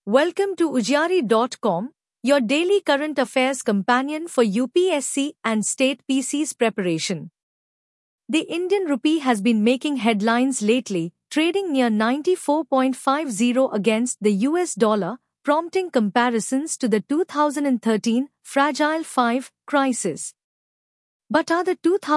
Welcome to Ujari.com, your daily current affairs companion for UPSC and state PC's preparation. The Indian rupee has been making headlines lately, trading near 94.50 against the US dollar, prompting comparisons to the 2013 Fragile Five crisis. But are the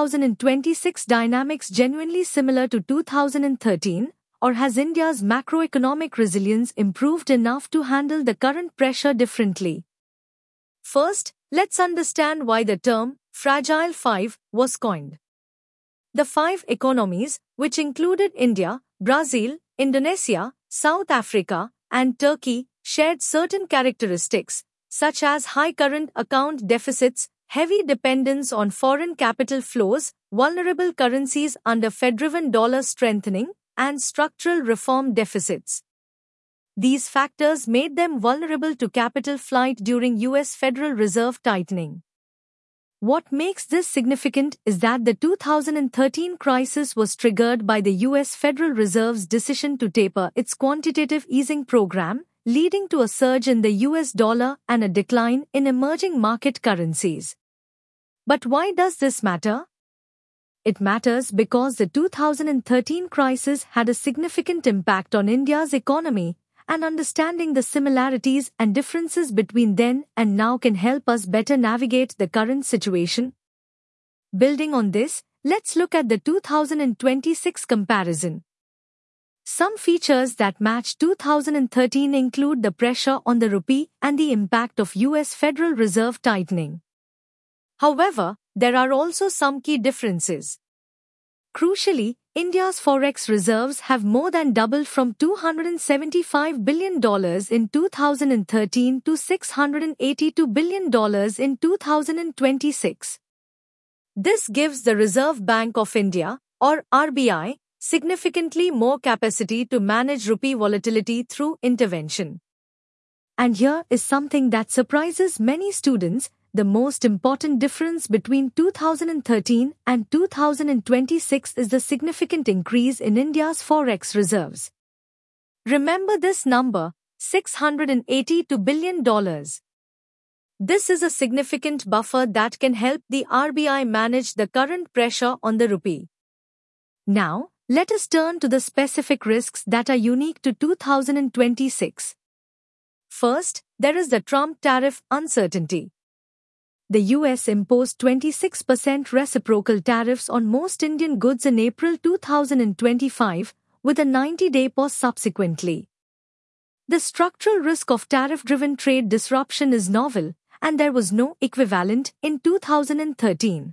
2026 dynamics genuinely similar to 2013? Or has India's macroeconomic resilience improved enough to handle the current pressure differently? First, let's understand why the term Fragile Five was coined. The five economies, which included India, Brazil, Indonesia, South Africa, and Turkey, shared certain characteristics, such as high current account deficits, heavy dependence on foreign capital flows, vulnerable currencies under Fed-driven dollar strengthening, and structural reform deficits. These factors made them vulnerable to capital flight during US Federal Reserve tightening. What makes this significant is that the 2013 crisis was triggered by the US Federal Reserve's decision to taper its quantitative easing program, leading to a surge in the US dollar and a decline in emerging market currencies. But why does this matter? It matters because the 2013 crisis had a significant impact on India's economy, and understanding the similarities and differences between then and now can help us better navigate the current situation. Building on this, let's look at the 2026 comparison. Some features that match 2013 include the pressure on the rupee and the impact of US Federal Reserve tightening. However, there are also some key differences. Crucially, India's forex reserves have more than doubled from $275 billion in 2013 to $682 billion in 2026. This gives the Reserve Bank of India, or RBI, significantly more capacity to manage rupee volatility through intervention. And here is something that surprises many students. The most important difference between 2013 and 2026 is the significant increase in India's forex reserves. Remember this number, $682 billion. This is a significant buffer that can help the RBI manage the current pressure on the rupee. Now, let us turn to the specific risks that are unique to 2026. First, there is the Trump tariff uncertainty. The US imposed 26% reciprocal tariffs on most Indian goods in April 2025, with a 90-day pause subsequently. The structural risk of tariff-driven trade disruption is novel, and there was no equivalent in 2013.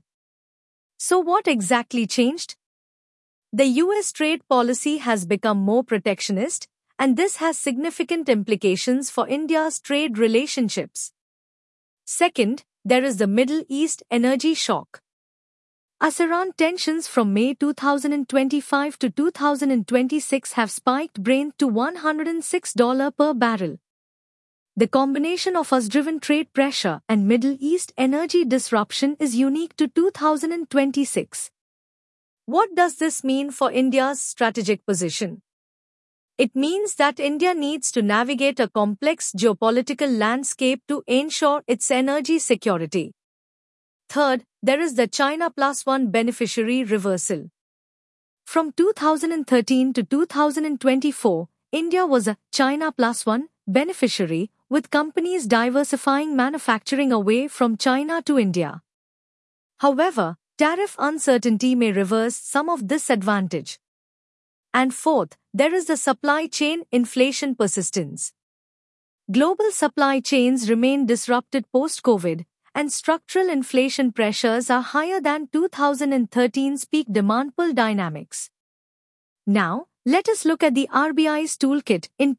So what exactly changed? The US trade policy has become more protectionist, and this has significant implications for India's trade relationships. Second, there is the Middle East energy shock. As Iran tensions from May 2025 to 2026 have spiked Brent to $106 per barrel. The combination of US-driven trade pressure and Middle East energy disruption is unique to 2026. What does this mean for India's strategic position? It means that India needs to navigate a complex geopolitical landscape to ensure its energy security. Third, there is the China Plus One beneficiary reversal. From 2013 to 2024, India was a China Plus One beneficiary, with companies diversifying manufacturing away from China to India. However, tariff uncertainty may reverse some of this advantage. And fourth, there is the supply chain inflation persistence. Global supply chains remain disrupted post-COVID, and structural inflation pressures are higher than 2013's peak demand pull dynamics. Now, let us look at the RBI's toolkit in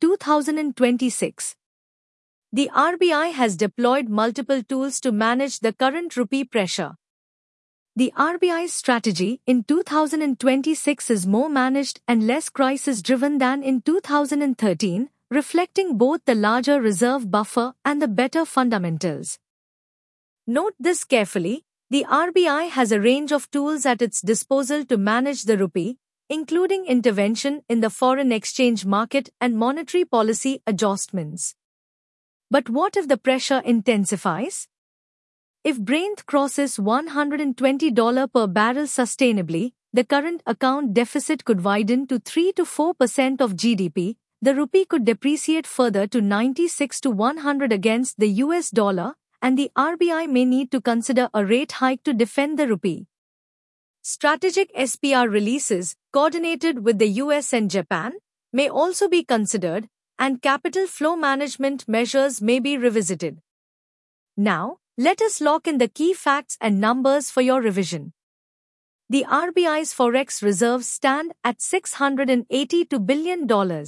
2026. The RBI has deployed multiple tools to manage the current rupee pressure. The RBI's strategy in 2026 is more managed and less crisis-driven than in 2013, reflecting both the larger reserve buffer and the better fundamentals. Note this carefully, the RBI has a range of tools at its disposal to manage the rupee, including intervention in the foreign exchange market and monetary policy adjustments. But what if the pressure intensifies? If Brent crosses $120 per barrel sustainably, the current account deficit could widen to 3 to 4% of GDP, the rupee could depreciate further to 96 to 100 against the US dollar, and the RBI may need to consider a rate hike to defend the rupee. Strategic SPR releases, coordinated with the US and Japan, may also be considered, and capital flow management measures may be revisited. Now, let us lock in the key facts and numbers for your revision. The RBI's forex reserves stand at $682 billion.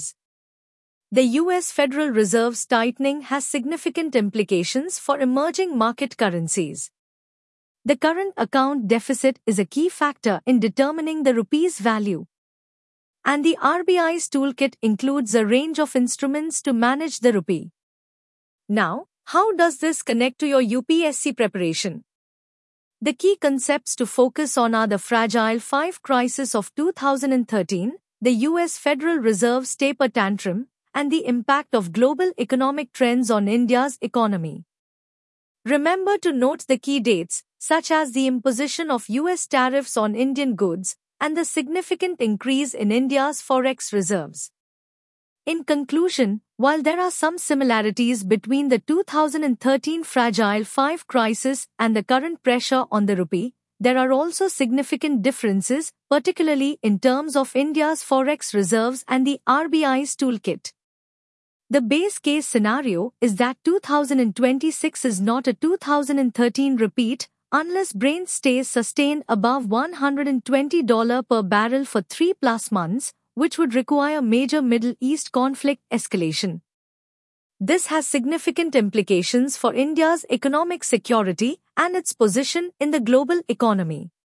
The US Federal Reserve's tightening has significant implications for emerging market currencies. The current account deficit is a key factor in determining the rupee's value. And the RBI's toolkit includes a range of instruments to manage the rupee. Now, how does this connect to your UPSC preparation? The key concepts to focus on are the Fragile Five crisis of 2013, the US Federal Reserve's taper tantrum, and the impact of global economic trends on India's economy. Remember to note the key dates, such as the imposition of US tariffs on Indian goods and the significant increase in India's forex reserves. In conclusion, while there are some similarities between the 2013 Fragile Five crisis and the current pressure on the rupee, there are also significant differences, particularly in terms of India's forex reserves and the RBI's toolkit. The base case scenario is that 2026 is not a 2013 repeat unless Brent stays sustained above $120 per barrel for 3+ months, which would require major Middle East conflict escalation. This has significant implications for India's economic security and its position in the global economy.